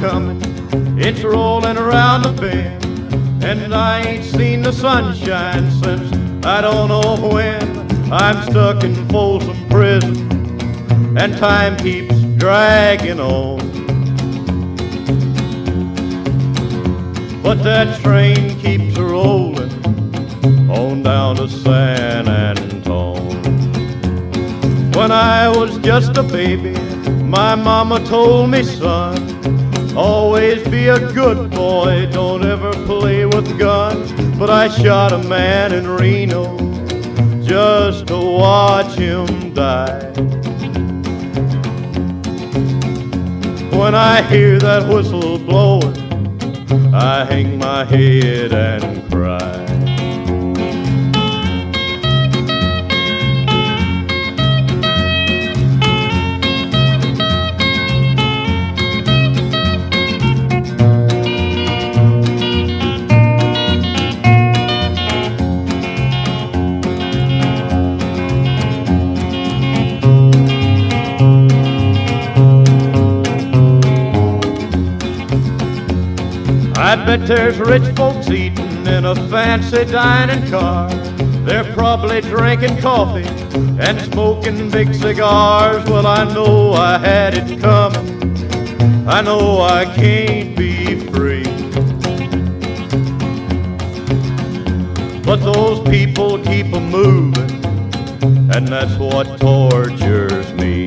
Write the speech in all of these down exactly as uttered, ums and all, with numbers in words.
coming, it's rolling around the bend, and I ain't seen the sunshine since I don't know when. I'm stuck in Folsom Prison, and time keeps dragging on. But that train keeps rolling on down to San Antone. When I was just a baby, my mama told me, son, always be a good boy, don't ever play with guns. But I shot a man in Reno just to watch him die. When I hear that whistle blowing, I hang my head and cry. I bet there's rich folks eating in a fancy dining car. They're probably drinking coffee and smoking big cigars. Well, I know I had it coming, I know I can't be free. But those people keep a moving, and that's what tortures me.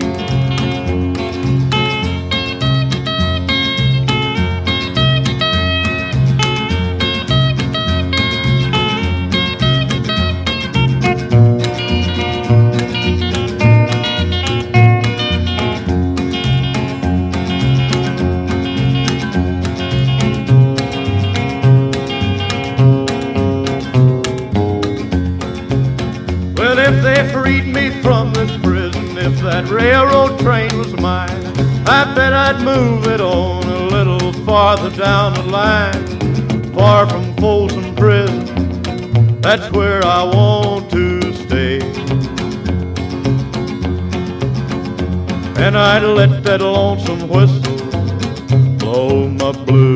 Well, if they freed me from this prison, if that railroad train was mine, I bet I'd move it on a little farther down the line. Far from Folsom Prison, that's where I want to stay. And I'd let that lonesome whistle blow my blues